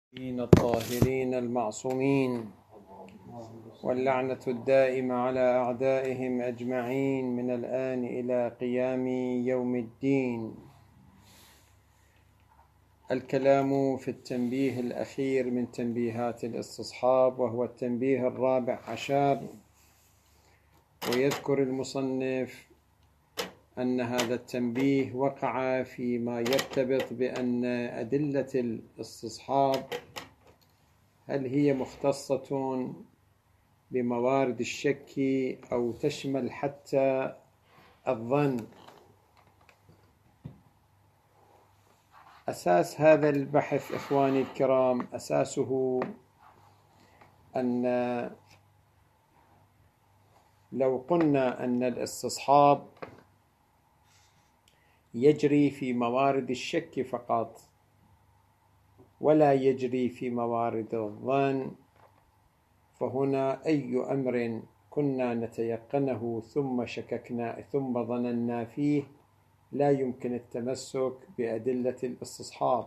الطاهرين المعصومين، واللعنة الدائمة على أعدائهم أجمعين من الآن إلى قيام يوم الدين. الكلام في التنبيه الأخير من تنبيهات الاستصحاب، وهو التنبيه 14. ويذكر المصنف أن هذا التنبيه وقع فيما يرتبط بأن أدلة الاستصحاب هل هي مختصة بموارد الشك أو تشمل حتى الظن. أساس هذا البحث إخواني الكرام، أساسه أن لو قلنا أن الاستصحاب يجري في موارد الشك فقط ولا يجري في موارد الظن، فهنا أي أمر كنا نتيقنه ثم شككنا ثم ظننا فيه لا يمكن التمسك بأدلة الاستصحاب.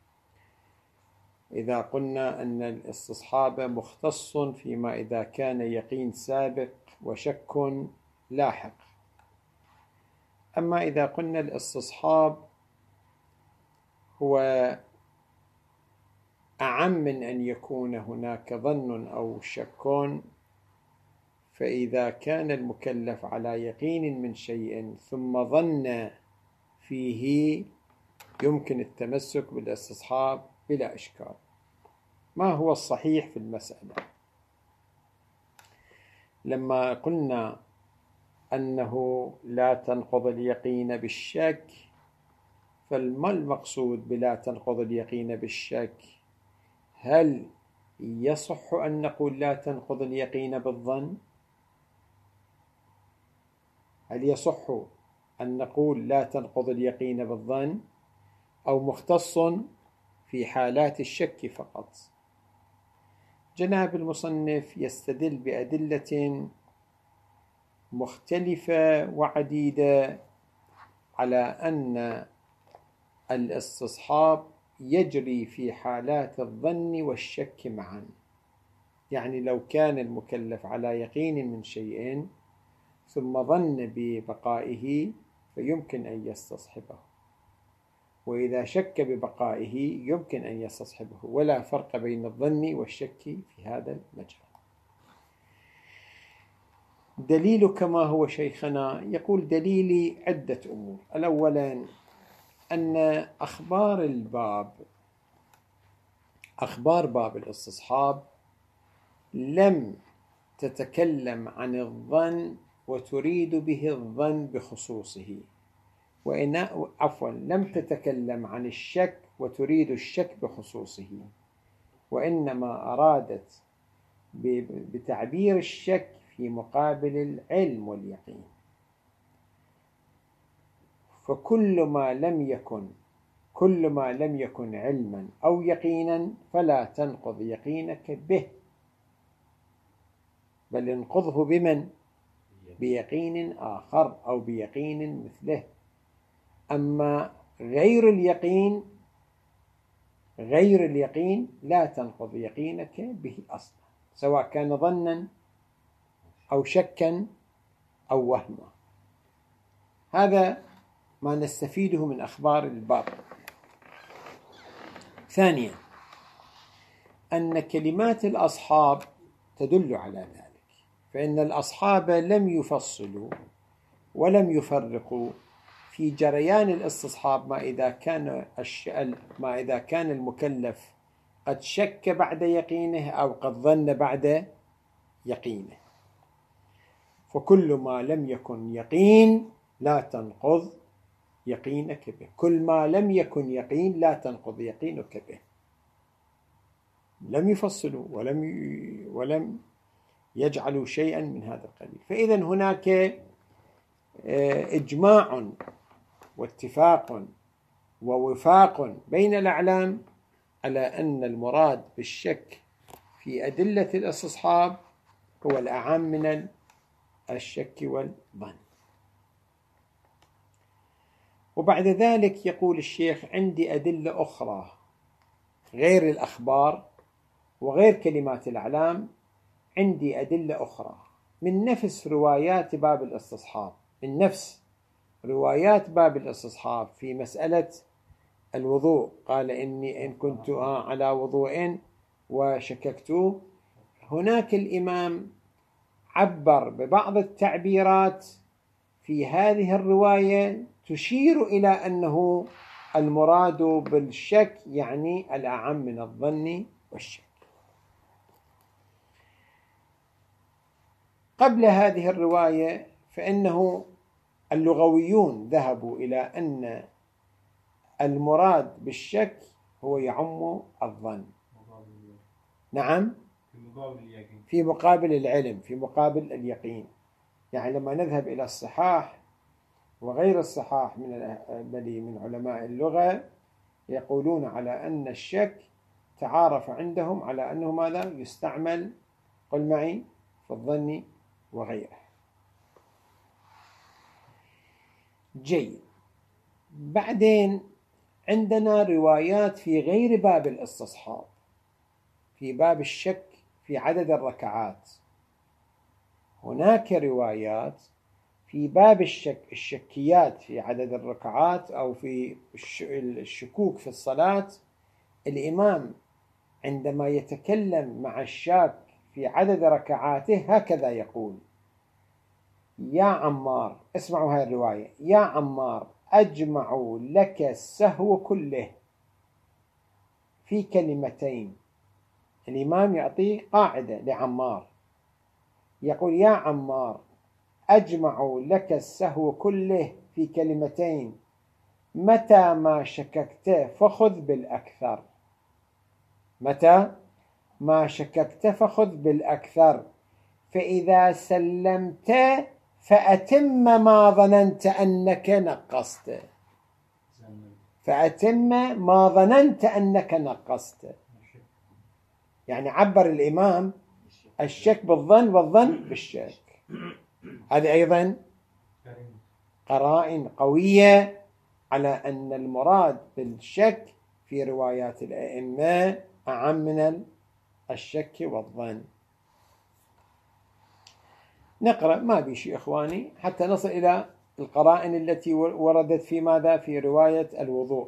إذا قلنا أن الاستصحاب مختص فيما إذا كان يقين سابق وشك لاحق. أما إذا قلنا الاستصحاب هو أعم من أن يكون هناك ظن أو شك، فإذا كان المكلف على يقين من شيء ثم ظن فيه يمكن التمسك بالاستصحاب بلا إشكال. ما هو الصحيح في المسألة؟ لما قلنا أنه لا تنقض اليقين بالشك، فما المقصود بلا تنقض اليقين بالشك؟ هل يصح أن نقول لا تنقض اليقين بالظن؟ هل يصح أن نقول لا تنقض اليقين بالظن، أو مختص في حالات الشك فقط؟ جناب المصنف يستدل بأدلة مختلفة وعديدة على أن الاستصحاب يجري في حالات الظن والشك معا. يعني لو كان المكلف على يقين من شيء ثم ظن ببقائه فيمكن أن يستصحبه، وإذا شك ببقائه يمكن أن يستصحبه، ولا فرق بين الظن والشك في هذا المجال. دليل كما هو شيخنا يقول دليلي عدة أمور. الأولا أن أخبار باب الاستصحاب لم تتكلم عن الظن وتريد به الظن بخصوصه، لم تتكلم عن الشك وتريد الشك بخصوصه، وإنما أرادت بتعبير الشك في مقابل العلم واليقين. فكل ما لم يكن علما أو يقينا فلا تنقض يقينك به، بل انقضه بمن؟ بيقين آخر أو بيقين مثله. أما غير اليقين لا تنقض يقينك به أصلا، سواء كان ظنا أو شكا أو وهما. هذا ما نستفيده من أخبار الباب. ثانيا أن كلمات الأصحاب تدل على ذلك، فإن الأصحاب لم يفصلوا ولم يفرقوا في جريان الاستصحاب ما إذا كان المكلف قد شك بعد يقينه أو قد ظن بعد يقينه. فكل ما لم يكن يقين لا تنقض يقينك به، كل ما لم يكن يقين لا تنقض يقينك به. لم يفصلوا ولم يجعلوا شيئا من هذا القبيل. فإذا هناك إجماع واتفاق ووفاق بين الأعلام على أن المراد بالشك في أدلة الاستصحاب هو الأعم من الشك والظن. وبعد ذلك يقول الشيخ: عندي أدلة أخرى غير الأخبار وغير كلمات الأعلام عندي أدلة أخرى من نفس روايات باب الاستصحاب، من نفس روايات باب الاستصحاب في مسألة الوضوء. قال إني إن كنت على وضوء وشككت. هناك الإمام عبر ببعض التعبيرات في هذه الرواية تشير إلى أنه المراد بالشك يعني الأعم من الظن والشك. قبل هذه الرواية فإنه اللغويون ذهبوا إلى أن المراد بالشك هو يعم الظن. نعم، في مقابل العلم، في مقابل اليقين. يعني لما نذهب إلى الصحاح وغير الصحاح من علماء اللغة يقولون على أن الشك تعارف عندهم على أنه ماذا يستعمل، قل معي، في الظن وغيره. جيد. بعدين عندنا روايات في غير باب الاستصحاب، في باب الشك في عدد الركعات. هناك روايات في باب الشكيات في عدد الركعات أو في الشكوك في الصلاة. الإمام عندما يتكلم مع الشاك في عدد ركعاته هكذا يقول: يا عمار، اسمعوا هاي الرواية، يا عمار أجمع لك السهو كله، في كلمتين. الإمام يعطي قاعدة لعمار، يقول: يا عمار أجمع لك السهو كله في كلمتين، متى ما شككت فخذ بالأكثر. متى ما شككت فخذ بالأكثر، فإذا سلمت فأتم ما ظننت أنك نقصت. فأتم ما ظننت أنك نقصت. يعني عبر الإمام الشك بالظن والظن بالشك. هذه أيضا قرائن قوية على أن المراد بالشك في روايات الأئمة أعم من الشك والظن. نقرأ ما بيشي إخواني حتى نصل إلى القرائن التي وردت في ماذا؟ في رواية الوضوء.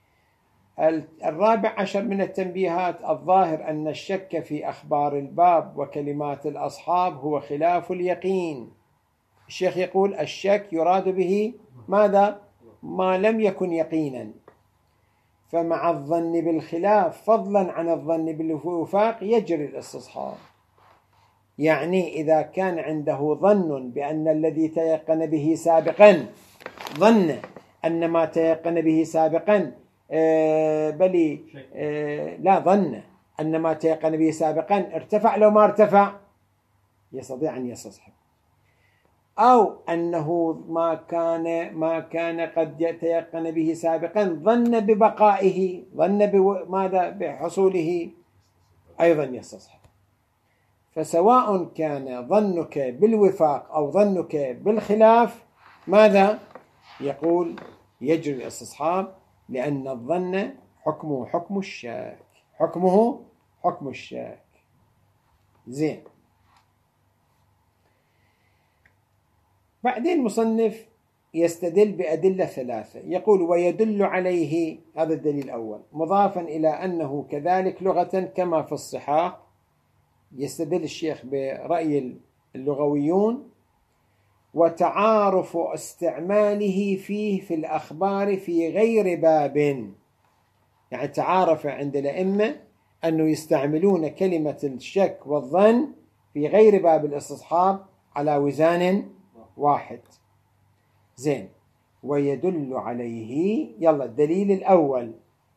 14 من التنبيهات: الظاهر أن الشك في أخبار الباب وكلمات الأصحاب هو خلاف اليقين. الشيخ يقول الشك يراد به ماذا؟ ما لم يكن يقينا. فمع الظن بالخلاف فضلا عن الظن بالوفاق يجري الاستصحاب. يعني إذا كان عنده ظن بأن الذي تيقن به سابقا، ظن أن ما تيقن به سابقا لا، ظن أن ما تيقن به سابقا ارتفع لو ما ارتفع، يستطيع أن يستصحب. أو أنه ما كان قد يتيقن به سابقا ظن ببقائه، ظن بماذا؟ بحصوله، أيضا يستصحب. فسواء كان ظنك بالوفاق أو ظنك بالخلاف، ماذا يقول؟ يجري الاستصحاب، لأن الظن حكمه حكم الشاك، حكمه حكم الشاك. زين. بعدين مصنف يستدل بأدلة 3، يقول: ويدل عليه، هذا الدليل الأول، مضافا إلى أنه كذلك لغة كما في الصحاح. يستدل الشيخ برأي اللغويون: وتعارف استعماله فيه في الأخبار في غير باب. يعني تعارف عند الأئمة أنه يستعملون كلمة الشك والظن في غير باب الاستصحاب على وزان واحد. زين. ويدل عليه، يلا الدليل الأول.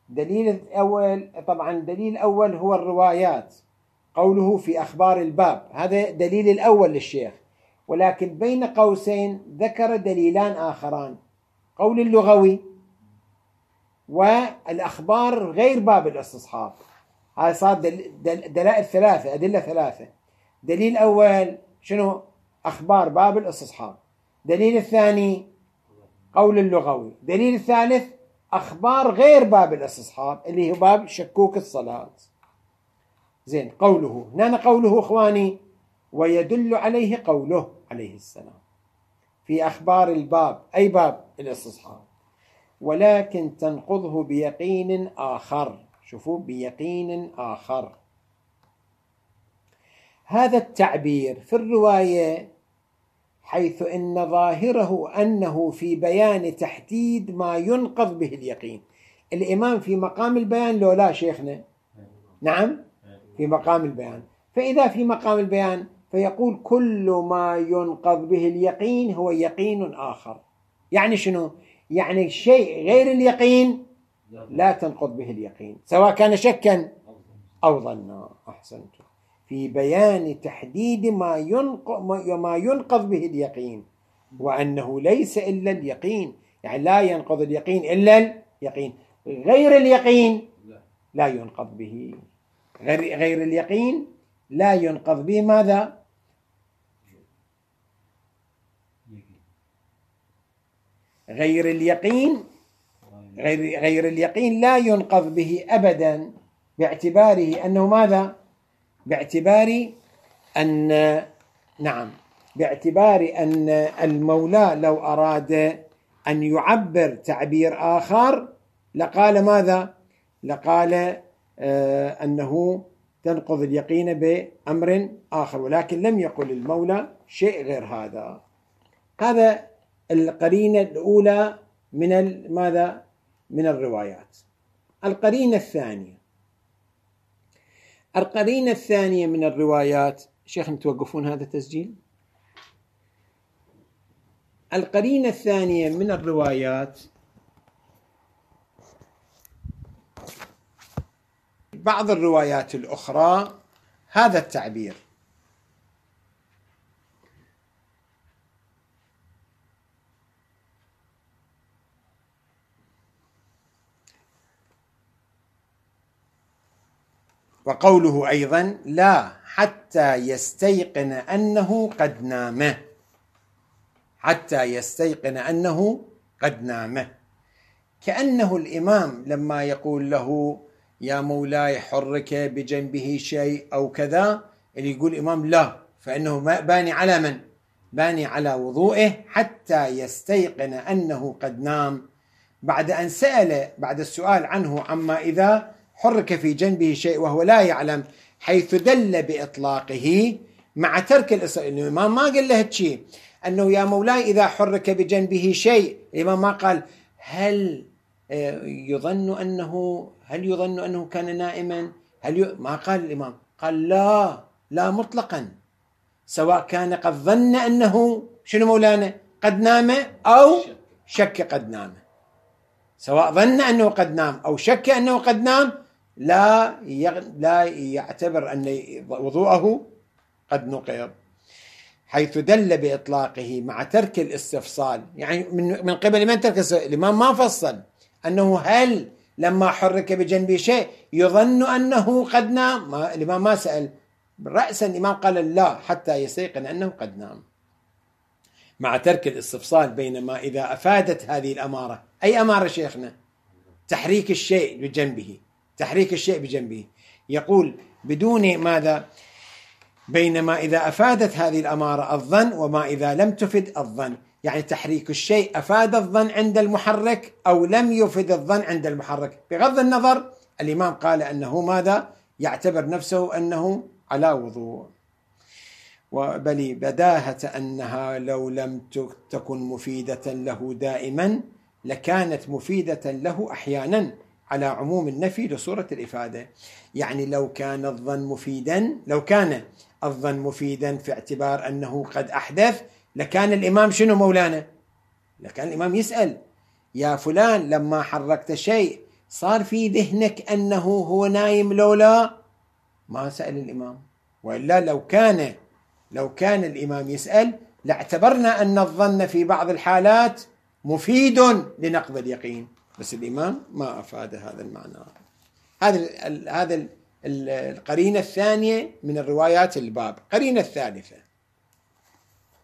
طبعا الدليل الأول هو الروايات، قوله في أخبار الباب، هذا دليل الأول للشيخ. ولكن بين قوسين ذكر دليلان آخران: قول اللغوي والأخبار غير باب الاستصحاب. هذا صار دلائل 3، أدلة 3. دليل الأول شنو؟ أخبار باب الاستصحاب. دليل الثاني قول اللغوي. دليل الثالث أخبار غير باب الاستصحاب اللي هو باب شكوك الصلاة. زين، قوله هنا قوله إخواني، ويدل عليه قوله عليه السلام في أخبار الباب أي باب الاستصحاب، ولكن تنقضه بيقين آخر. شوفوا، بيقين آخر. هذا التعبير في الرواية حيث إن ظاهره أنه في بيان تحديد ما ينقض به اليقين. الإمام في مقام البيان لو لا شيخنا؟ نعم، في مقام البيان. فإذا في مقام البيان فيقول كل ما ينقض به اليقين هو يقين آخر. يعني شنو؟ يعني شيء غير اليقين لا تنقض به اليقين، سواء كان شكا أو ظنا. أحسنتم. في بيان تحديد ما ينقض به اليقين، وأنه ليس إلا اليقين، يعني لا ينقض اليقين إلا اليقين، غير اليقين لا ينقض به. غير اليقين لا ينقض به ماذا؟ غير اليقين لا ينقض به أبدا، باعتباره أنه ماذا؟ باعتبار أن المولى لو أراد أن يعبر تعبير آخر لقال ماذا؟ لقال أنه تنقض اليقين بأمر آخر، ولكن لم يقل المولى شيء غير هذا. هذا القرينة الأولى من ماذا؟ من الروايات. القرينة الثانية من الروايات، شيخ توقفون هذا التسجيل. القرينة الثانية من الروايات بعض الروايات الأخرى هذا التعبير: وقوله أيضا: لا حتى يستيقن أنه قد نام. حتى يستيقن أنه قد نام، كأنه الإمام لما يقول له يا مولاي حرك بجنبه شيء أو كذا، اللي يقول الإمام لا، فإنه باني على من؟ باني على وضوئه حتى يستيقن أنه قد نام، بعد أن سأل بعد السؤال عنه عما إذا حرك في جنبه شيء وهو لا يعلم، حيث دل بإطلاقه مع ترك الإمام ما قال له شيء أنه يا مولاي إذا حرك بجنبه شيء. الإمام ما قال هل يظن أنه كان نائما، ما قال الإمام، قال لا مطلقا، سواء كان قد ظن أنه شنو مولانا قد نام أو شك قد نام، سواء ظن أنه قد نام أو شك أنه قد نام لا يعتبر أن وضوءه قد نقض، حيث دل بإطلاقه مع ترك الاستفصال. يعني من قبل من ترك الإمام ما فصل أنه هل لما حرك بجنبه شيء يظن أنه قد نام، الإمام ما سأل رأسا، الإمام قال لا حتى يستيقن أنه قد نام، مع ترك الاستفصال. بينما إذا أفادت هذه الأمارة، أي أمارة شيخنا؟ تحريك الشيء بجنبه، يقول بدون ماذا؟ بينما إذا أفادت هذه الأمارة الظن، وما إذا لم تفد الظن، يعني تحريك الشيء أفاد الظن عند المحرك أو لم يفد الظن عند المحرك، بغض النظر الإمام قال أنه ماذا؟ يعتبر نفسه أنه على وضوء. وبل بداهة أنها لو لم تكن مفيدة له دائما لكانت مفيدة له أحيانا، على عموم النفي لصورة الإفادة. يعني لو كان الظن مفيدا في اعتبار أنه قد أحدث، لكان الإمام شنو مولانا؟ لكان الإمام يسأل يا فلان لما حركت شيء صار في ذهنك أنه هو نايم لولا؟ ما سأل الإمام. وإلا لو كان الإمام يسأل لاعتبرنا أن الظن في بعض الحالات مفيد لنقض اليقين، بس الإمام ما أفاد هذا المعنى. هذا القرينة الثانية من الروايات الباب.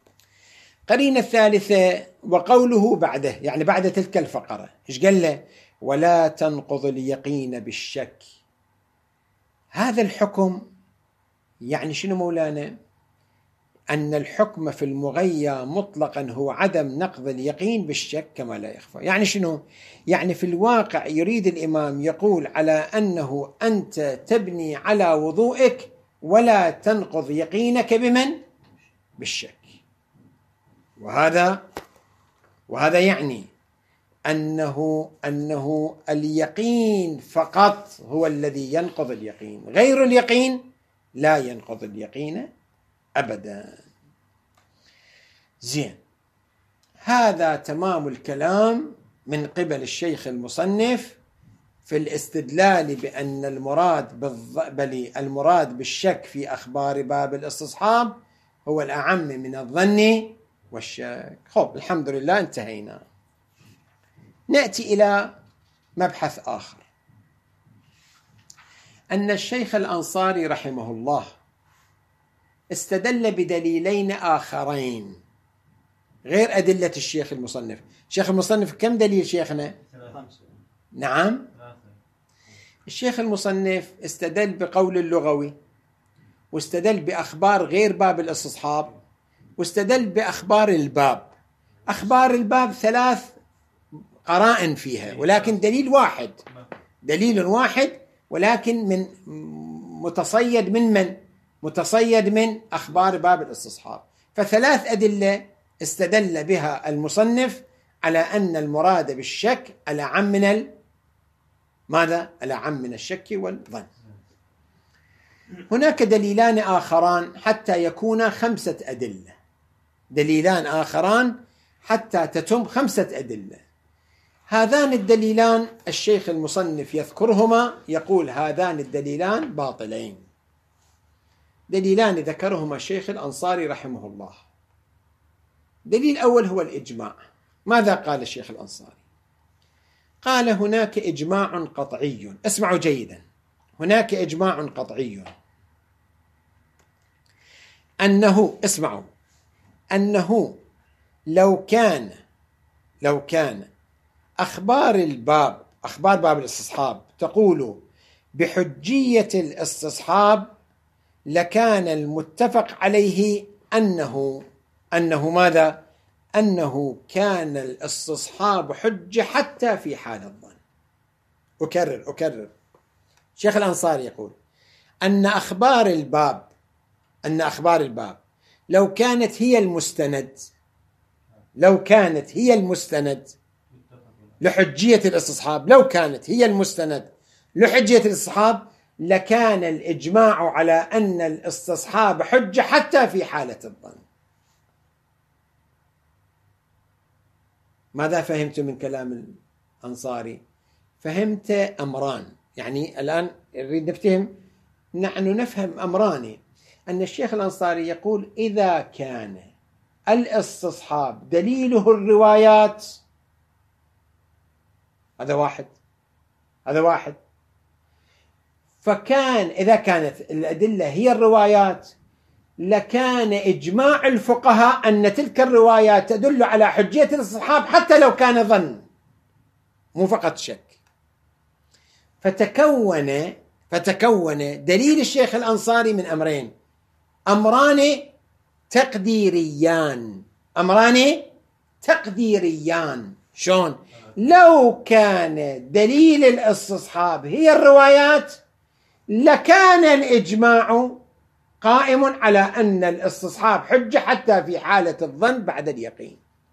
قرينة الثالثة وقوله بعده، يعني بعد تلك الفقرة، إيش قال له؟ ولا تنقض اليقين بالشك. هذا الحكم يعني شنو مولانا؟ أن الحكم في المغيى مطلقا هو عدم نقض اليقين بالشك كما لا يخفى. يعني شنو؟ يعني في الواقع يريد الإمام يقول على أنه أنت تبني على وضوئك ولا تنقض يقينك بمن؟ بالشك. وهذا يعني أنه اليقين فقط هو الذي ينقض اليقين، غير اليقين لا ينقض اليقين أبدا. زين، هذا تمام الكلام من قبل الشيخ المصنف في الاستدلال بأن المراد بالشك في أخبار باب الاستصحاب هو الأعم من الظن والشك. خب، الحمد لله انتهينا. نأتي إلى مبحث آخر، أن الشيخ الأنصاري رحمه الله استدل بدليلين آخرين غير أدلة الشيخ المصنف. الشيخ المصنف كم دليل شيخنا؟ 5. نعم، الشيخ المصنف استدل بقول اللغوي، واستدل بأخبار غير باب الاستصحاب، واستدل بأخبار الباب. أخبار الباب 3 قرائن فيها، ولكن دليل واحد ولكن من متصيد من متصيد من أخبار باب الاستصحاب. ف3 أدلة استدل بها المصنف على أن المراد بالشك الأعم من ماذا؟ الأعم من الشك والظن. هناك دليلان آخران حتى يكون 5 أدلة، دليلان آخران حتى تتم 5 أدلة. هذان الدليلان الشيخ المصنف يذكرهما، يقول هذان الدليلان باطلين. دليلان ذكرهما الشيخ الأنصاري رحمه الله. دليل أول هو الإجماع. ماذا قال الشيخ الأنصاري؟ قال هناك إجماع قطعي، اسمعوا جيدا، هناك إجماع قطعي أنه لو كان أخبار باب الاستصحاب تقول بحجية الاستصحاب لكان المتفق عليه أنه ماذا؟ أنه كان الاستصحاب حجة حتى في حال الظن. أكرر، الشيخ الأنصاري يقول أن أخبار الباب لو كانت هي المستند لحجية الاستصحاب، لكان الإجماع على أن الاستصحاب حجة حتى في حالة الظن. ماذا فهمت من كلام الأنصاري؟ فهمت أمران، يعني الآن نريد نحن نفهم أمران. أن الشيخ الأنصاري يقول إذا كان الاستصحاب دليله الروايات، هذا واحد، فكان إذا كانت الأدلة هي الروايات لكان إجماع الفقهاء أن تلك الروايات تدل على حجية الاستصحاب حتى لو كان ظن مو فقط شك. فتكون دليل الشيخ الأنصاري من أمران تقديريان. شون؟ لو كان دليل الاستصحاب هي الروايات لكان الإجماع قائم على أن الاستصحاب حجة حتى في حالة الظن بعد اليقين.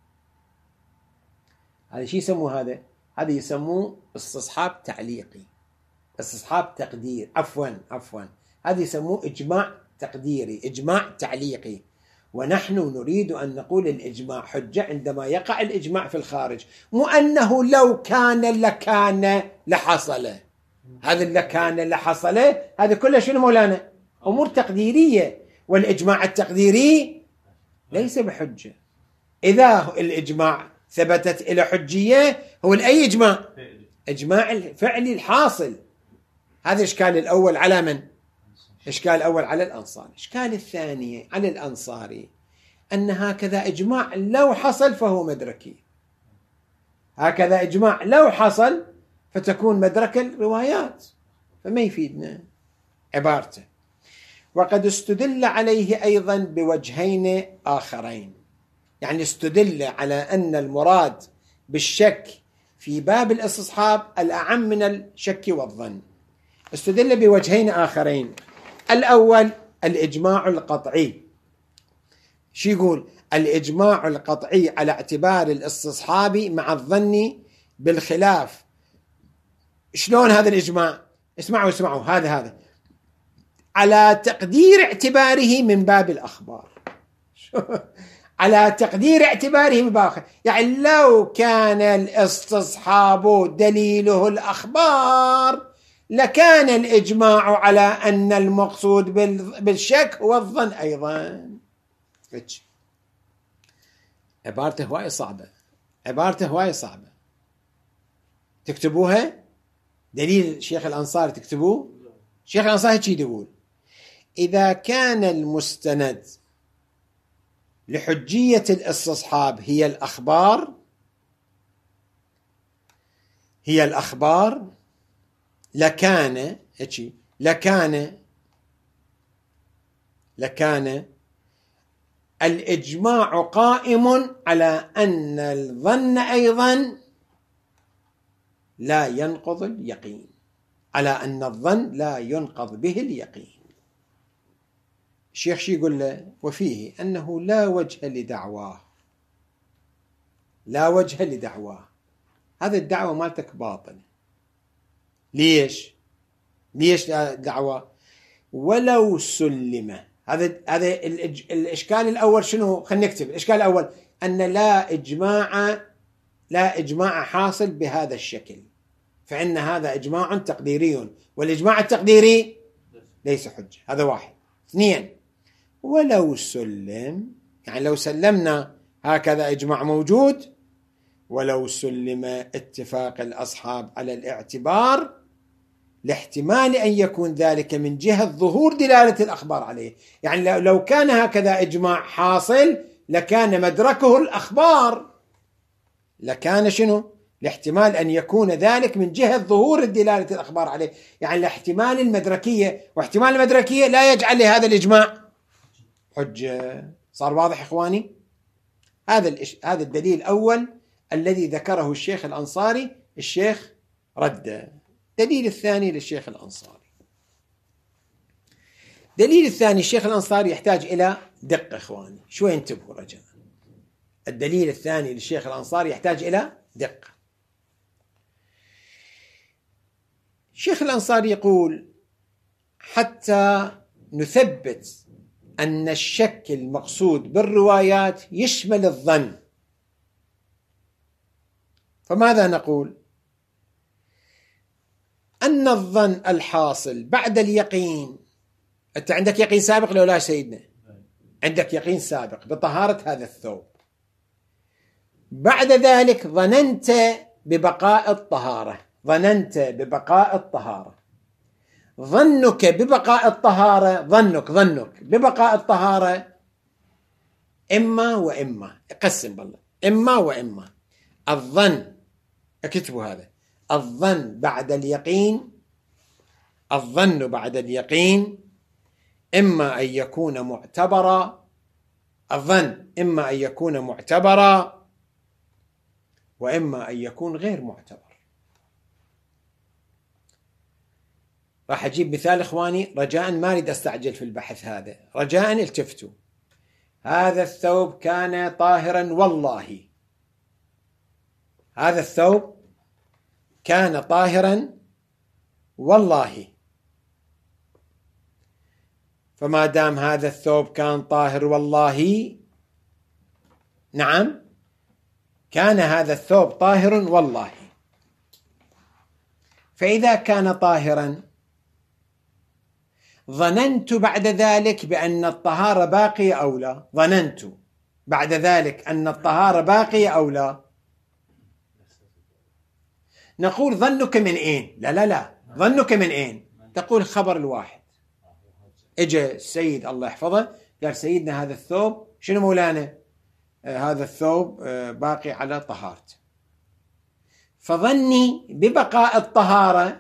هذا شيء يسموه هذا يسموه استصحاب تعليقي، استصحاب تقدير، عفوا هذا يسموه إجماع تقديري، إجماع تعليقي. ونحن نريد أن نقول الإجماع حجة عندما يقع الإجماع في الخارج، مو أنه لو كان لكان لحصل. هذا لكان لحصل هذا كله شنو مولانا؟ أمور تقديرية، والإجماع التقديري ليس بحجة. إذا الإجماع ثبتت إلى حجية هو أي إجماع الفعلي الحاصل. هذا إشكال الأول على من؟ إشكال الأول على الأنصاري. إشكال الثاني على الأنصاري أن هكذا إجماع لو حصل فهو مدركي، هكذا إجماع لو حصل فتكون مدرك الروايات، فما يفيدنا عبارته. وقد استدل عليه أيضا بوجهين آخرين، يعني استدل على أن المراد بالشك في باب الاستصحاب الأعم من الشك والظن. استدل بوجهين آخرين. الأول الإجماع القطعي. شو يقول؟ الإجماع القطعي على اعتبار الاستصحاب مع الظن بالخلاف. شلون هذا الإجماع؟ اسمعوا هذا على تقدير اعتباره من باب الأخبار. على تقدير اعتباره من باب الأخبار، يعني لو كان الاستصحاب دليله الأخبار لكان الإجماع على أن المقصود بالشك هو الظن أيضا. عبارته هواي صعبة، تكتبوها. دليل الشيخ الأنصاري تكتبوه. الشيخ الأنصاري هيك يقول: إذا كان المستند لحجية الاستصحاب هي الأخبار لكان الإجماع قائم على أن الظن أيضا لا ينقض اليقين، على أن الظن لا ينقض به اليقين. الشيخ شي يقول له؟ وفيه أنه لا وجه لدعواه. هذا الدعوة مالتك باطل. ليش لا دعوة؟ ولو سلم. هذا الإشكال الأول شنو؟ خلينا نكتب الإشكال الأول: أن لا إجماع حاصل بهذا الشكل، فإن هذا إجماع تقديري، والإجماع التقديري ليس حجة. هذا واحد. اثنين، ولو سلم، يعني لو سلمنا هكذا إجماع موجود، ولو سلم اتفاق الأصحاب على الاعتبار لاحتمال أن يكون ذلك من جهة ظهور دلالة الأخبار عليه. يعني لو كان هكذا إجماع حاصل لكان مدركه الأخبار، لكان شنو؟ لاحتمال أن يكون ذلك من جهة ظهور دلالة الأخبار عليه، يعني الاحتمال المدركية، واحتمال المدركية لا يجعل لهذا الإجماع حجة. صار واضح إخواني؟ هذا الدليل الأول الذي ذكره الشيخ الأنصاري، الشيخ رده. الدليل الثاني للشيخ الأنصاري. الدليل الثاني الشيخ الأنصاري يحتاج إلى دقة إخواني، شوي انتبهوا رجاء. الدليل الثاني للشيخ الأنصاري يحتاج إلى دقة. الشيخ الأنصاري يقول: حتى نثبت أن الشك المقصود بالروايات يشمل الظن، فماذا نقول؟ أن الظن الحاصل بعد اليقين. أنت عندك يقين سابق لو لا سيدنا؟ عندك يقين سابق بطهارة هذا الثوب، بعد ذلك ظننت ببقاء الطهارة، ظنك ببقاء الطهارة إما وإما، قسم بالله، إما وإما. الظن، اكتبوا هذا، الظن بعد اليقين إما أن يكون معتبرا، وإما أن يكون غير معتبر. راح أجيب مثال إخواني رجاء، ما أريد أستعجل في البحث هذا، رجاء التفتوا. هذا الثوب كان طاهرا والله، هذا الثوب كان طاهرا والله، فما دام هذا الثوب كان طاهر والله، نعم كان هذا الثوب طاهر والله، فإذا كان طاهرا ظننت بعد ذلك بأن الطهارة باقية أو لا، ظننت بعد ذلك أن الطهارة باقية أو لا. نقول ظنك من أين؟ لا، ظنك من أين؟ تقول خبر الواحد، اجى السيد الله يحفظه قال: سيدنا هذا الثوب شنو مولانا؟ هذا الثوب باقي على طهارته. فظني ببقاء الطهارة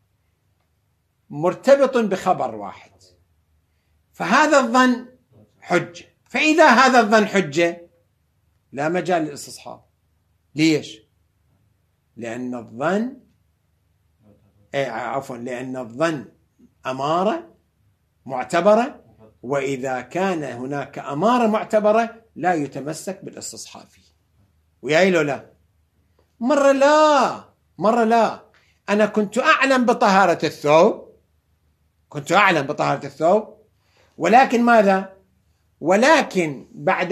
مرتبط بخبر واحد، فهذا الظن حجة. فإذا هذا الظن حجة لا مجال للاستصحاب. ليش؟ لأن الظن أمارة معتبرة، وإذا كان هناك أمارة معتبرة لا يتمسك بالاستصحاب فيه. وياي له لا؟ مرة لا. أنا كنت أعلم بطهارة الثوب، ولكن ماذا؟ ولكن بعد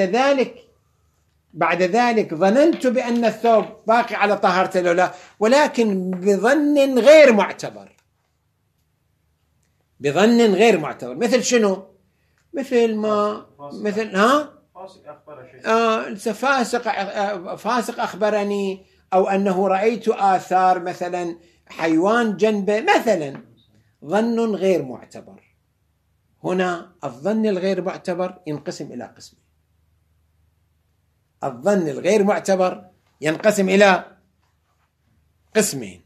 ذلك ظننت بأن الثوب باقي على طهارته لو لا، ولكن بظن غير معتبر. مثل شنو؟ فاسق أخبرني، أو أنه رأيت آثار مثلا حيوان جنبه مثلا، ظن غير معتبر. هنا الظن الغير معتبر ينقسم إلى قسمين. الظن الغير معتبر ينقسم إلى قسمين: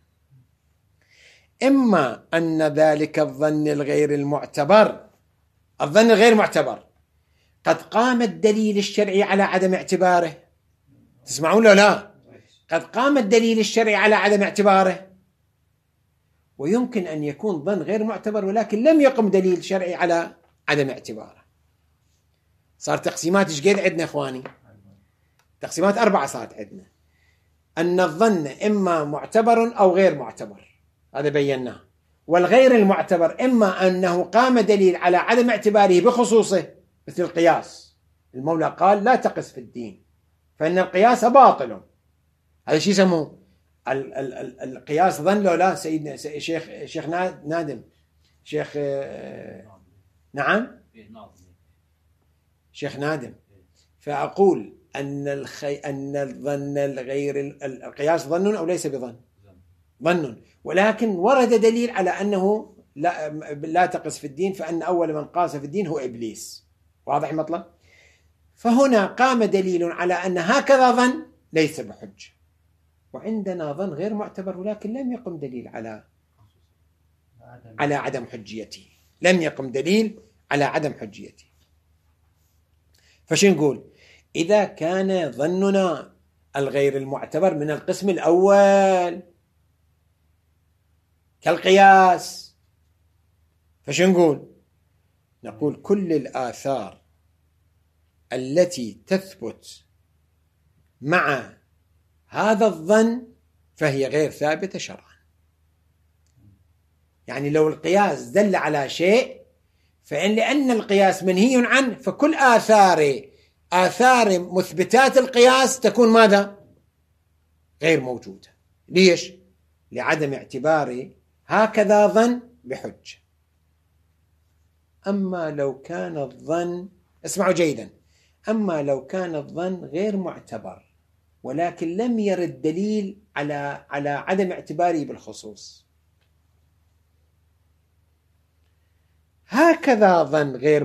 إما أن ذلك الظن الغير معتبر قد قام الدليل الشرعي على عدم اعتباره. تسمعون له لا؟ قد قام الدليل الشرعي على عدم اعتباره. ويمكن أن يكون ظن غير معتبر ولكن لم يقم دليل شرعي على عدم اعتباره. صار تقسيمات ايش قد عندنا اخواني؟ تقسيمات 4 صارت عندنا. أن الظن إما معتبر أو غير معتبر، هذا بيناه. والغير المعتبر إما أنه قام دليل على عدم اعتباره بخصوصه، مثل القياس. المولى قال لا تقس في الدين فإن القياس باطل. هذا شيء يسموه القياس ظن لو لا سيدنا شيخ نادم شيخ نعم شيخ نادم. فأقول أن الظن القياس ظن أو ليس بظن؟ ظن، ولكن ورد دليل على أنه لا تقس في الدين، فأن أول من قاس في الدين هو إبليس. واضح المطلب؟ فهنا قام دليل على أن هكذا ظن ليس بحجة، وعندنا ظن غير معتبر ولكن لم يقم دليل على عدم حجيته. فشو نقول؟ إذا كان ظننا الغير المعتبر من القسم الأول كالقياس، فشو نقول كل الآثار التي تثبت مع هذا الظن فهي غير ثابتة شرعا. يعني لو القياس دل على شيء، فإن لأن القياس منهي عنه، فكل آثار مثبتات القياس تكون ماذا؟ غير موجودة. ليش؟ لعدم اعتبار هكذا ظن بحجة. أما لو كان الظن، اسمعوا جيدا، أما لو كان الظن غير معتبر ولكن لم يرد دليل على عدم اعتباره بالخصوص، هكذا ظن غير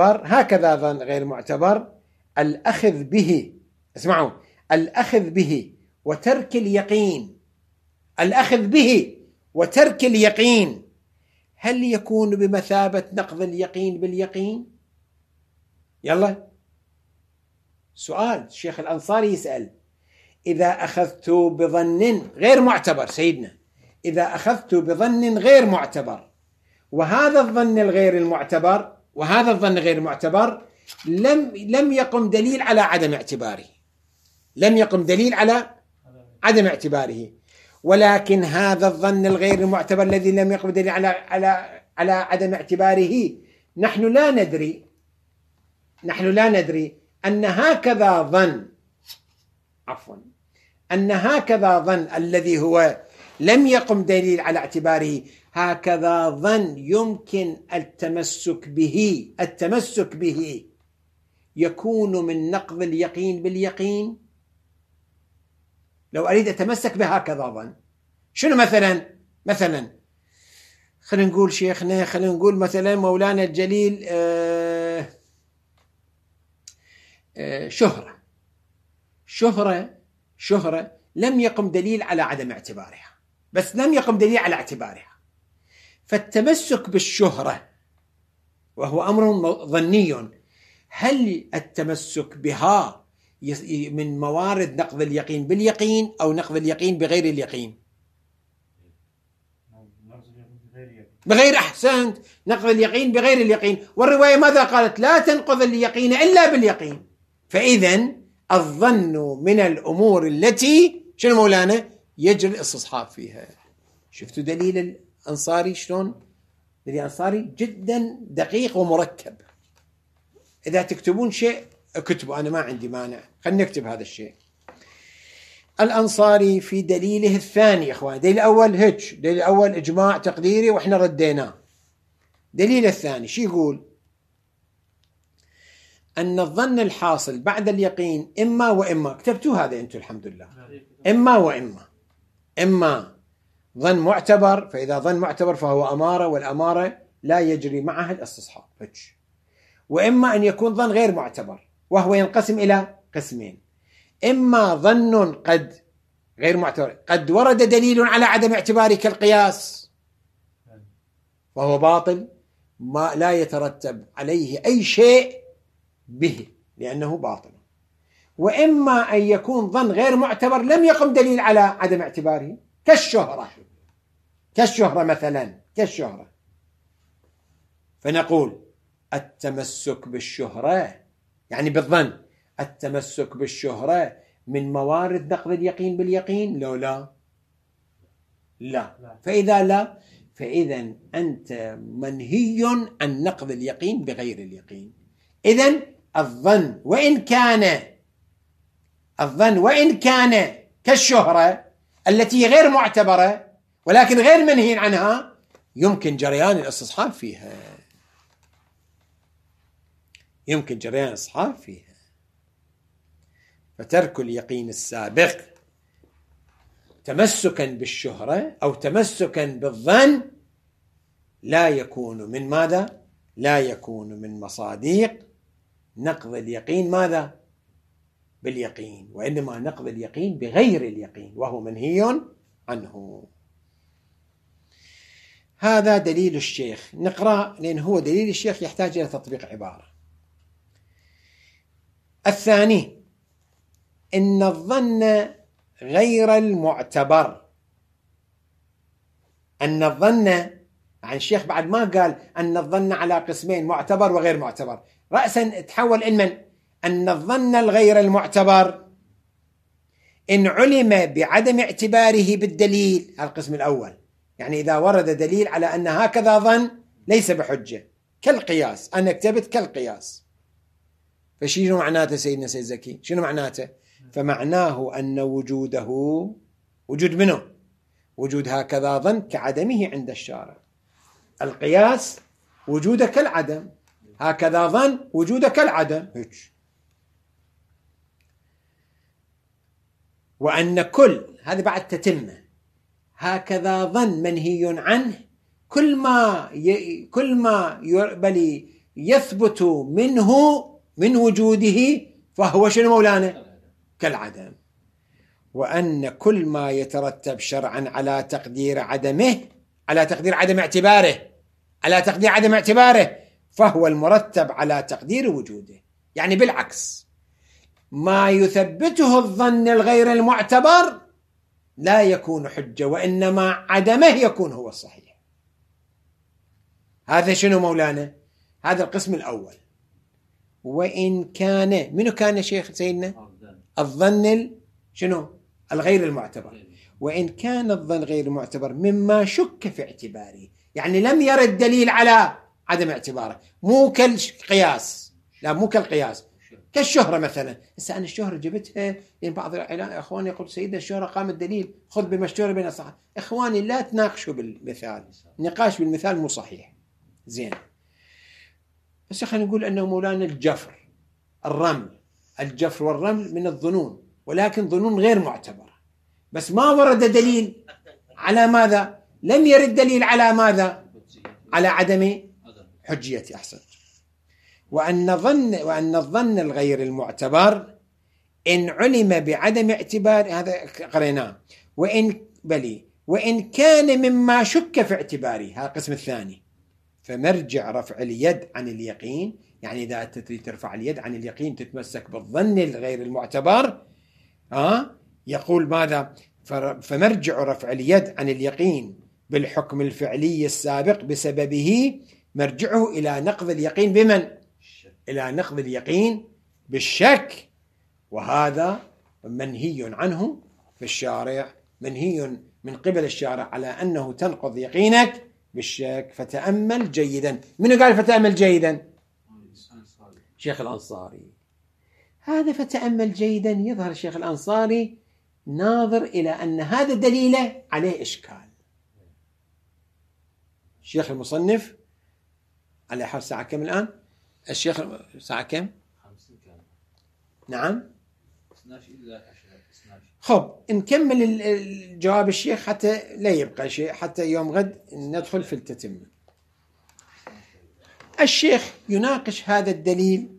معتبر الأخذ به، اسمعوا، الأخذ به وترك اليقين هل يكون بمثابة نقض اليقين باليقين؟ يلا سؤال الشيخ الأنصاري يسأل: إذا أخذت بظن غير معتبر، سيدنا، إذا أخذت بظن غير معتبر وهذا الظن غير معتبر لم يقم دليل على عدم اعتباره، ولكن هذا الظن الغير المعتبر الذي لم يقم دليل على عدم اعتباره، نحن لا ندري أن هكذا ظن الذي هو لم يقم دليل على اعتباره، هكذا ظن يمكن التمسك به يكون من نقض اليقين باليقين. لو أريد أتمسك بهكذا ظن، شنو مثلا خلينا نقول شيخنا، خلينا نقول مثلا مولانا الجليل شهرة لم يقم دليل على عدم اعتبارها، بس لم يقم دليل على اعتبارها. فالتمسك بالشهرة وهو أمر ظني، هل التمسك بها من موارد نقض اليقين باليقين أو نقض اليقين بغير اليقين؟ بغير، أحسنت، نقض اليقين بغير اليقين. والرواية ماذا قالت؟ لا تنقض اليقين إلا باليقين. فإذا الظن من الأمور التي شنو مولانا يجري الاستصحاب فيها. شفتوا دليل الأنصاري شلون؟ دليل الأنصاري جدا دقيق ومركب. إذا تكتبون شيء اكتبوا، أنا ما عندي مانع، خلينا نكتب هذا الشيء. الأنصاري في دليله الثاني، إخوان، دليل الأول هيك، دليل الأول إجماع تقديري وإحنا رديناه. دليل الثاني شو يقول؟ أن الظن الحاصل بعد اليقين إما وإما، كتبتوا هذا أنتم الحمد لله، إما وإما. إما ظن معتبر، فإذا ظن معتبر فهو أمارة، والأمارة لا يجري معها الاستصحاب، وإما أن يكون ظن غير معتبر، وهو ينقسم إلى قسمين: إما ظن قد غير معتبر قد ورد دليل على عدم اعتباره كالقياس وهو باطل، ما لا يترتب عليه أي شيء به لأنه باطل. وإما أن يكون ظن غير معتبر لم يقم دليل على عدم اعتباره، كالشهرة مثلا، كالشهرة. فنقول التمسك بالشهرة يعني بالظن، التمسك بالشهرة من موارد نقض اليقين باليقين؟ لا. فإذا لا، فإذا أنت منهي عن نقض اليقين بغير اليقين. إذن الظن وإن كان كالشهرة التي غير معتبرة ولكن غير منهي عنها، يمكن جريان الاستصحاب فيها. فترك اليقين السابق تمسكا بالشهرة أو تمسكا بالظن لا يكون من ماذا؟ لا يكون من مصاديق نقض اليقين ماذا؟ باليقين، وإنما نقض اليقين بغير اليقين وهو منهي عنه. هذا دليل الشيخ، نقرأ لأن هو دليل الشيخ يحتاج إلى تطبيق عبارة. الثاني: إن الظن غير المعتبر. أن الظن عن الشيخ بعد ما قال أن الظن على قسمين: معتبر وغير معتبر، رأسا تحول إلى أن الظن الغير المعتبر إن علم بعدم اعتباره بالدليل، القسم الأول، يعني إذا ورد دليل على أن هكذا ظن ليس بحجة، كالقياس، أنا كتبت كالقياس. فشنو معناته سيدنا سيد زكي؟ شنو معناته؟ فمعناه أن وجوده وجود منه، وجود هكذا ظن كعدمه عند الشارع. القياس وجوده كالعدم، هكذا ظن وجوده كالعدم. وأن كل هذا بعد تتمة، هكذا ظن منهي عنه كل ما بل يثبت منه من وجوده فهو شنو مولانا؟ كالعدم. وأن كل ما يترتب شرعا على تقدير عدمه، على تقدير عدم اعتباره فهو المرتب على تقدير وجوده. يعني بالعكس، ما يثبته الظن الغير المعتبر لا يكون حجة، وإنما عدمه يكون هو الصحيح. هذا شنو مولانا؟ هذا القسم الأول. وإن كان، منو كان شيخ سيدنا؟ الظن شنو؟ الغير المعتبر. وإن كان الظن غير المعتبر مما شك في اعتباره، يعني لم يرد دليل على عدم اعتباره، مو كالقياس، لا مو كالقياس، كالشهرة مثلا. هسه أنا الشهرة جبتها لأن بعض الأخوان يقول سيدنا الشهرة قام الدليل، خذ بمشتهر بين الصحابة. إخواني لا تناقشوا بالمثال، نقاش بالمثال مو صحيح. زين، بس خلينا نقول أنه مولانا الجفر والرمل من الظنون، ولكن ظنون غير معتبرة، بس ما ورد دليل على ماذا؟ لم يرد دليل على ماذا؟ على عدم حجية. أحسن. وأن الظن الغير المعتبر إن علم بعدم اعتبار، هذا قريناه، وإن كان مما شك في اعتباره، هذا القسم الثاني. فمرجع رفع اليد عن اليقين، يعني إذا تريد ترفع اليد عن اليقين تتمسك بالظن الغير المعتبر، يقول ماذا؟ فمرجع رفع اليد عن اليقين بالحكم الفعلي السابق بسببه مرجعه إلى نقض اليقين بمن؟ إلى نقض اليقين بالشك، وهذا منهي عنه في الشارع، منهي من قبل الشارع على أنه تنقض يقينك بالشك. فتأمل جيدا. من قال فتأمل جيدا؟ شيخ الأنصاري. هذا فتأمل جيدا يظهر الشيخ الأنصاري ناظر إلى أن هذا دليله عليه إشكال. الشيخ المصنف على حال الساعة كم الآن؟ الشيخ الساعة كم؟ 50 كان. نعم 12 إلى 10. خب نكمل الجواب الشيخ حتى لا يبقى شيء، حتى يوم غد ندخل في التتمة. الشيخ يناقش هذا الدليل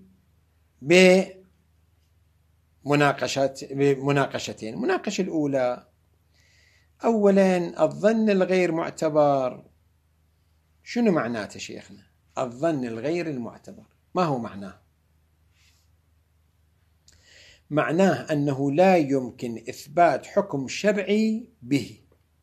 بمناقشتين. المناقشة الأولى، أولا الظن الغير معتبر شنو معناته شيخنا؟ الظن الغير المعتبر ما هو معناه؟ معناه أنه لا يمكن إثبات حكم شرعي به،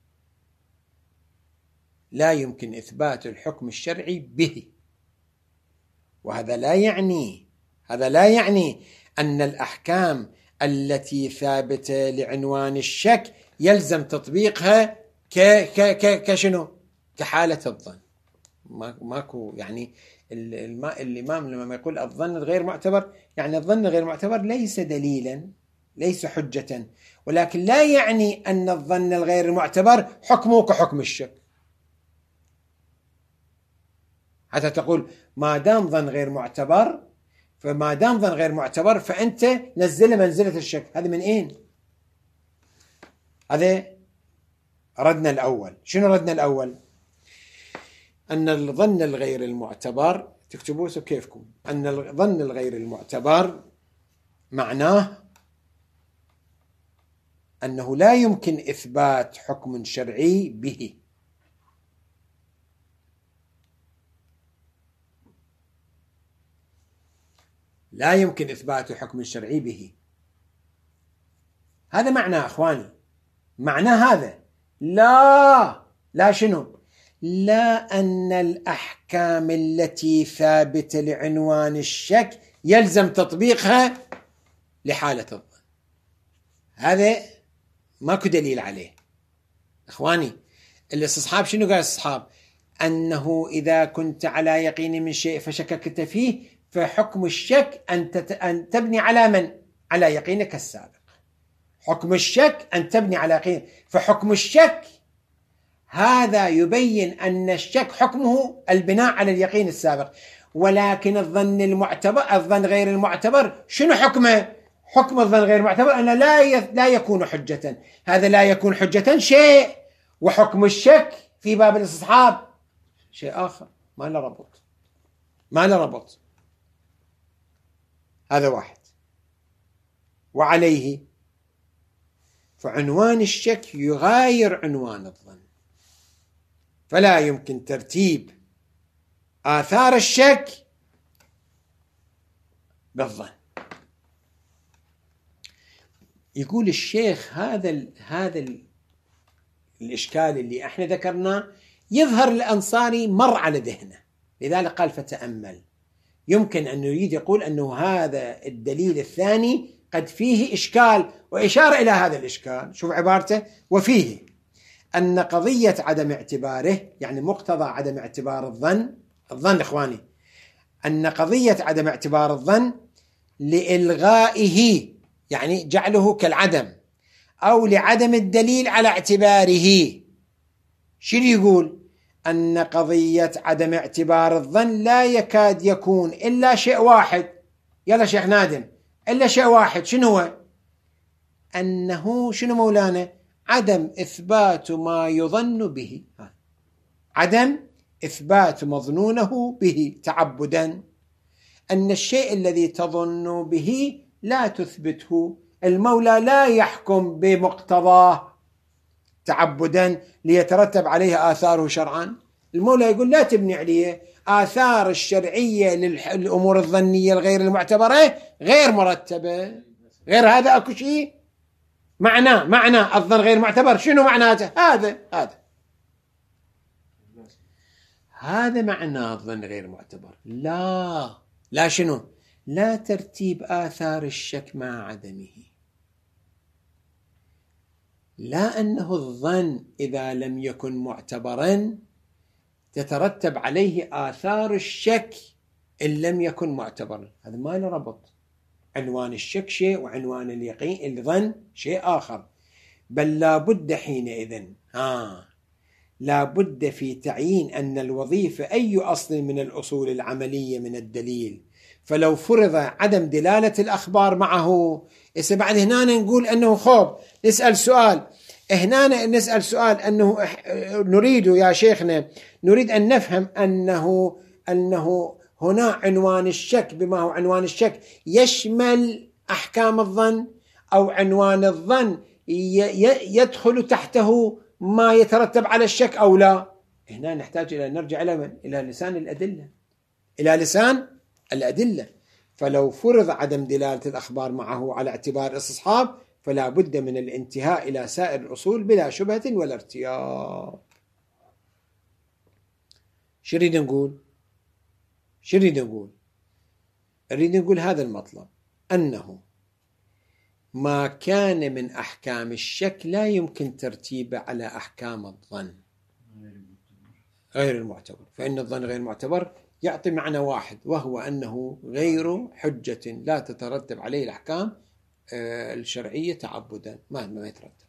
لا يمكن إثبات الحكم الشرعي به. وهذا لا يعني أن الأحكام التي ثابتة لعنوان الشك يلزم تطبيقها كشنو؟ كحالة الظن. ماكو يعني الإمام لما يقول الظن الغير معتبر، يعني الظن الغير معتبر ليس دليلا، ليس حجة، ولكن لا يعني أن الظن الغير المعتبر حكمه كحكم الشك. حتى تقول ما دام ظن غير معتبر، فما دام ظن غير معتبر فأنت نزل منزلة الشك. هذا من أين؟ هذا ردنا الأول. شنو ردنا الأول؟ أن الظن الغير المعتبر، تكتبوه كيفكم، أن الظن الغير المعتبر معناه أنه لا يمكن إثبات حكم شرعي به. لا يمكن إثبات حكم شرعي به. هذا معناه أخواني، معناه هذا. لا شنو؟ لا أن الأحكام التي ثابتة لعنوان الشك يلزم تطبيقها لحالة الظن. هذا ماكو دليل عليه أخواني. الاستصحاب شنو قال الاستصحاب؟ أنه إذا كنت على يقين من شيء فشككت فيه فحكم الشك أن تبني على من؟ على يقينك السابق. حكم الشك أن تبني على يقين، فحكم الشك هذا يبين أن الشك حكمه البناء على اليقين السابق. ولكن الظن غير المعتبر شنو حكمه؟ حكم الظن غير المعتبر أنه لا يكون حجة. هذا لا يكون حجة شيء، وحكم الشك في باب الاستصحاب شيء آخر، ما له ربط. هذا واحد. وعليه فعنوان الشك يغاير عنوان الظن، فلا يمكن ترتيب آثار الشك بالظن. يقول الشيخ هذا الإشكال اللي احنا ذكرناه يظهر الأنصاري مر على ذهنه، لذلك قال فتأمل. يمكن أن يريد يقول أنه هذا الدليل الثاني قد فيه إشكال، وإشارة إلى هذا الإشكال. شوف عبارته: وفيه أن قضية عدم اعتباره، يعني مقتضى عدم اعتبار الظن إخواني، أن قضية عدم اعتبار الظن لإلغائه، يعني جعله كالعدم، أو لعدم الدليل على اعتباره. شو يقول؟ أن قضية عدم اعتبار الظن لا يكاد يكون إلا شيء واحد. يلا شيخ نادم، إلا شيء واحد. شنو هو؟ أنه شنو مولانا؟ عدم إثبات ما يظن به، عدم إثبات مظنونه به تعبدا. أن الشيء الذي تظن به لا تثبته، المولى لا يحكم بمقتضاه تعبدا ليترتب عليه آثاره شرعا. المولى يقول لا تبني عليه، آثار الشرعية للأمور الظنية الغير المعتبرة غير مرتبة، غير هذا أكو شيء معنى الظن غير معتبر. شنو معناته؟ هذا معنى الظن غير معتبر. لا شنو؟ لا ترتيب آثار الشك مع عدمه، لا أنه الظن إذا لم يكن معتبرا تترتب عليه آثار الشك إن لم يكن معتبرا. هذا ما له ربط. عنوان الشك شيء وعنوان اليقين الظن شيء آخر. بل لا بد حينئذ لا بد في تعيين أن الوظيفة أي أصل من الأصول العملية من الدليل. فلو فرض عدم دلالة الأخبار معه، إذا بعد هنا نقول أنه خوب نسأل سؤال، هنا نسأل سؤال أنه نريد يا شيخنا نريد أن نفهم أنه هنا عنوان الشك بما هو عنوان الشك يشمل أحكام الظن، أو عنوان الظن يدخل تحته ما يترتب على الشك أو لا. هنا نحتاج إلى نرجع إلى لسان الأدلة، إلى لسان الأدلة. فلو فرض عدم دلالة الأخبار معه على اعتبار استصحاب فلا بد من الانتهاء إلى سائر الأصول بلا شبهة ولا ارتياب. شو نريد نقول؟ نريد نقول هذا المطلب، أنه ما كان من أحكام الشك لا يمكن ترتيبه على أحكام الظن غير المعتبر، فإن الظن غير المعتبر يعطي معنى واحد، وهو أنه غير حجة لا تترتب عليه الأحكام الشرعية تعبدا، ما يترتب.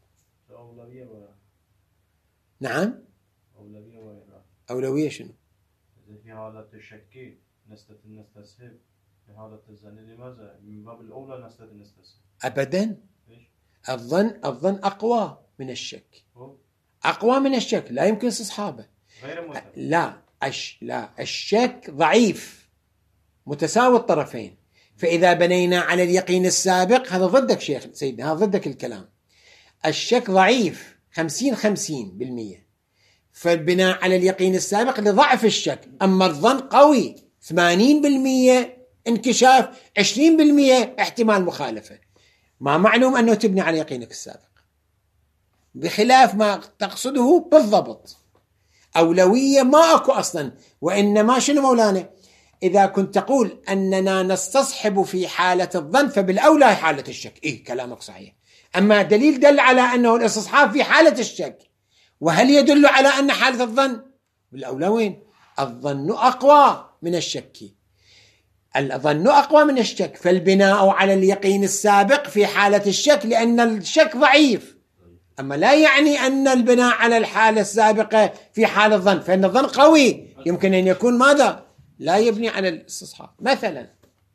نعم، أولوية شنو؟ في حالة الشك نستسهل، في حالة الظن لماذا؟ من باب الأولى نستسهل أبدا. الظن أقوى من الشك، أقوى من الشك، لا يمكن استصحابه. لا الشك ضعيف متساوي الطرفين. فإذا بنينا على اليقين السابق، هذا ضدك شيخ سيدنا، هذا ضدك الكلام. الشك ضعيف 50% فالبناء على اليقين السابق لضعف الشك. أما الظن قوي 80% انكشاف، 20% احتمال مخالفة. ما معلوم أنه تبني على يقينك السابق، بخلاف ما تقصده بالضبط. أولوية ما أكو أصلا. وإنما شنو مولانا؟ إذا كنت تقول أننا نستصحب في حالة الظن فبالأولى حالة الشك، كلامك صحيح. أما دليل دل على أنه الاستصحاب في حالة الشك، وهل يدل على أن حالة الظن بالأولى وين؟ الظن أقوى من الشك، الظن أقوى من الشك، فالبناء على اليقين السابق في حالة الشك لأن الشك ضعيف. أما لا يعني أن البناء على الحالة السابقة في حالة الظن، فإن الظن قوي يمكن أن يكون ماذا؟ لا يبني على الاستصحاب مثلا.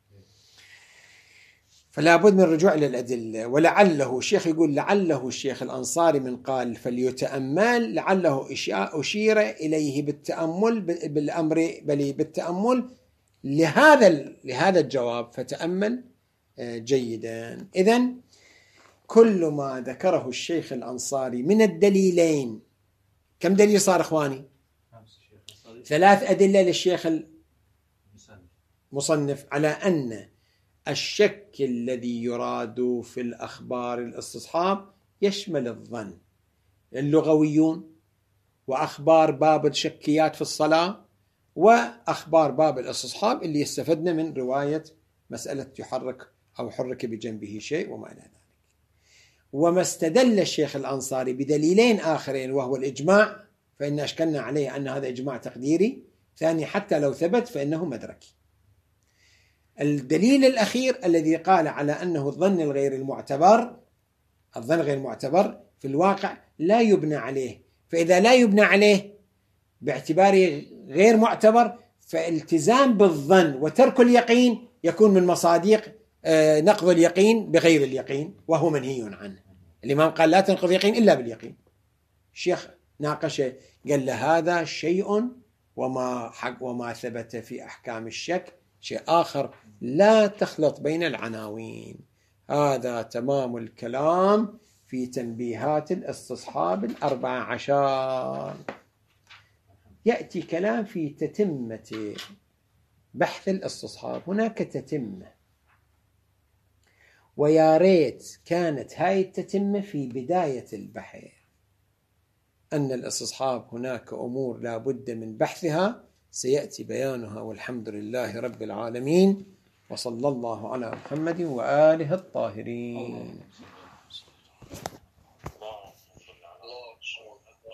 فلا بد من الرجوع إلى الأدلة. ولعله الشيخ يقول لعله الشيخ الأنصاري من قال فليتأمل، لعله أشير إليه بالتأمل بالأمر بل بالتأمل لهذا الجواب، فتأمل جيدا. إذن كل ما ذكره الشيخ الأنصاري من الدليلين، كم دليل صار إخواني؟ 3 أدلة للشيخ المصنف على أن الشك الذي يراد في الأخبار الاستصحاب يشمل الظن، اللغويون، وأخبار باب الشكيات في الصلاة، وأخبار باب الاستصحاب اللي استفدنا من رواية مسألة يحرك أو حرك بجنبه شيء وما إلى ذلك. وما استدل الشيخ الأنصاري بدليلين آخرين وهو الإجماع، فإن أشكلنا عليه أن هذا إجماع تقديري، ثاني حتى لو ثبت فإنه مدركي. الدليل الأخير الذي قال على أنه الظن غير المعتبر في الواقع لا يبنى عليه، فإذا لا يبنى عليه باعتباره غير معتبر فالتزام بالظن وترك اليقين يكون من مصادق نقض اليقين بغير اليقين، وهو منهي عنه. الإمام قال لا تنقض اليقين إلا باليقين. الشيخ ناقش قال له هذا شيء وما ثبت في أحكام الشك شيء آخر، لا تخلط بين العناوين. هذا تمام الكلام في تنبيهات الاستصحاب 14. يأتي كلام في تتمة بحث الاستصحاب. هناك تتمة، ويا ريت كانت هاي التتمة في بداية البحث، أن الاستصحاب هناك أمور لا بد من بحثها سيأتي بيانها، والحمد لله رب العالمين، وصلى الله على محمد وآله الطاهرين.